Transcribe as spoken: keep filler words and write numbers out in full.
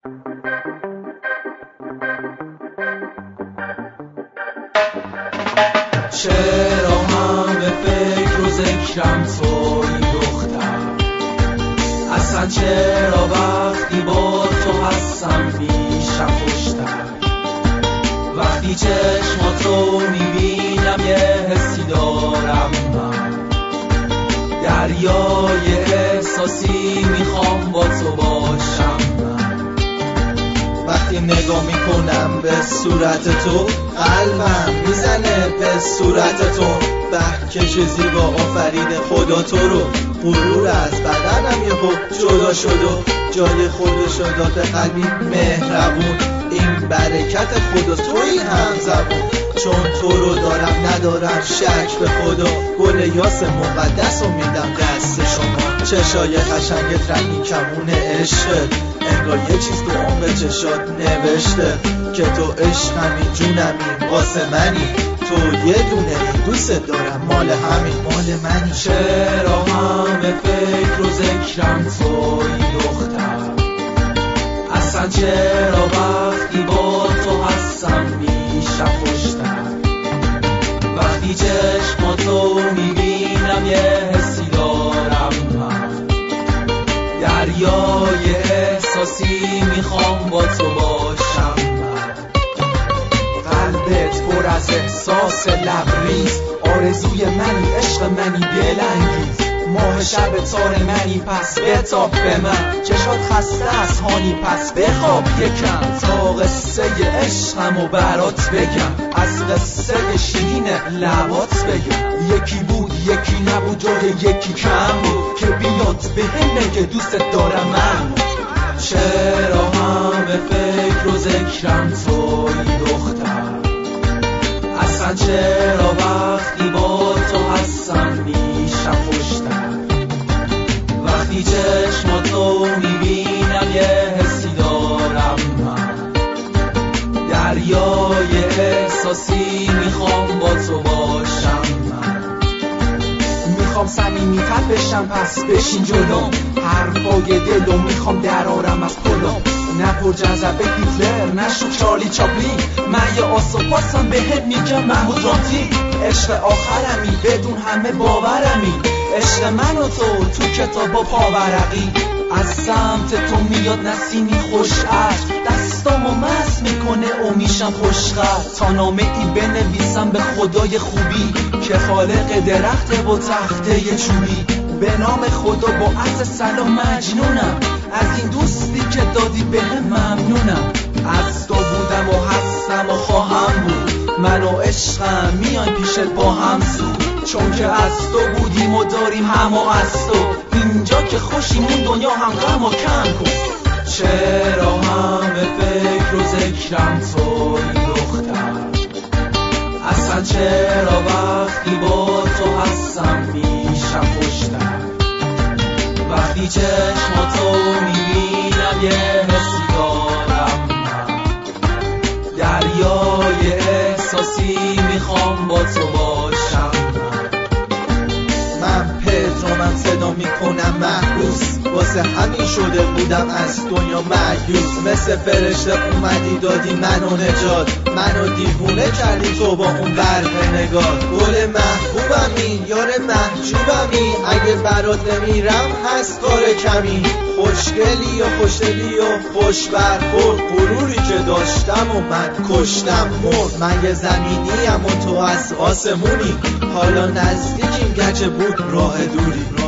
چرا همه فکر و ذکرم توی دختر، اصلا چرا وقتی با تو هستم میشم خوشتر. وقتی چشماتو میبینم یه حسی دارم من، دریای احساسی میخوام با تو باشم من. وقتی نگاه میکنم به صورت تو قلبم میزنه به صورت تو. به که چه زیبا آفرید خدا تو رو، غرور از بدنم یهو جدا شد و جای خودشو داد به قلبی مهربون. این برکت خدا توی هم زبون، چون تو رو دارم ندارم شک به خدا. گل یاس مقدس رو میدم دست شما، چشای قشنگت رنگی کمون عشقت، انگار یه چیز تو عمق چشات نوشته که تو عشقمی جونمی واسه منی. تو یه دونه دوست دارم مال همین مال منی. چرا همه فکر و ذکرم توی دختر، اصلا چرا وقتی با تو هستم میشم خوشتر. وقتی چشماتو میبینم یه حسی دارم من، دریای احساسی میخوام با تو باشم من. قلبت پر از احساس لبریز، آرزوی منی عشق منی دلانگیز. ماه شب تار منی پس بتاب به من، چشات خسته از هانی پس بخواب یکم. تا قصه عشقم و برات بگم، از قصه شیرین لبات بگم. یکی بود یکی نبود جای یکی کم بود، که بیاد به هم بگه دوست دارم من. چرا همه فکر و ذکرم توی دختر، اصلا چرا وقتی با تو هستم میشم خوشتر. وقتی چشماتو میبینم یه حسی دارم من، دریای احساسی میخوام با تو باشم من. میخوام صمیمی‌تر بشم پس بشین جلوم، حرفای دلو میخوام درارم از پلوم. نه پر جذبه هیتلر نشو چارلی چاپلین، من یه آسوپاسم بهت میگم محمود رامتین. عشق آخرمی بدون همه باورمی، عشق من و تو تو کتابا پاورقی. از سمت تو میاد نسیمی خوش عشق، دستامو مست میکنه و میشم خوشخط. تا نامه ای بنویسم به خدای خوبی، که خالق درخت و تخته چوبی. به نام خدا با عرض سلام مجنونم، از این دوستی که دادی به هم ممنونم. از تو بودم و هستم و خواهم بود، من و عشقم میان پیشت با هم زود. چون که از تو بودیم و داریم هم و از تو، اینجا که خوشیم اون دنیا هم غم و کم کن. چرا همه فکر و ذکرم توی دختر، اصلا چرا وقتی با تو هستم میشم خوشتر. وقتی چشماتو میبینم یه حسی دارم من، دریای احساسی میخوام با تو باشم من. من پدرامم صدا میکنم محبوس، واسه همین شده بودم از دنیا مایوس. مثل فرشته اومدی دادی منو نجات، منو دیوونه کردی تو با اون برق نگاه. گل محبوبمی یار محجوبمی، اگه برات نمیرم هست کار کمی. خوشگلی و خوشدلی و خوش برخورد، غروری که داشتم و من کشتم مرد. من یه زمینیم و تو از آسمونی، حالا نزدیکیم گرچه بود راه دوری.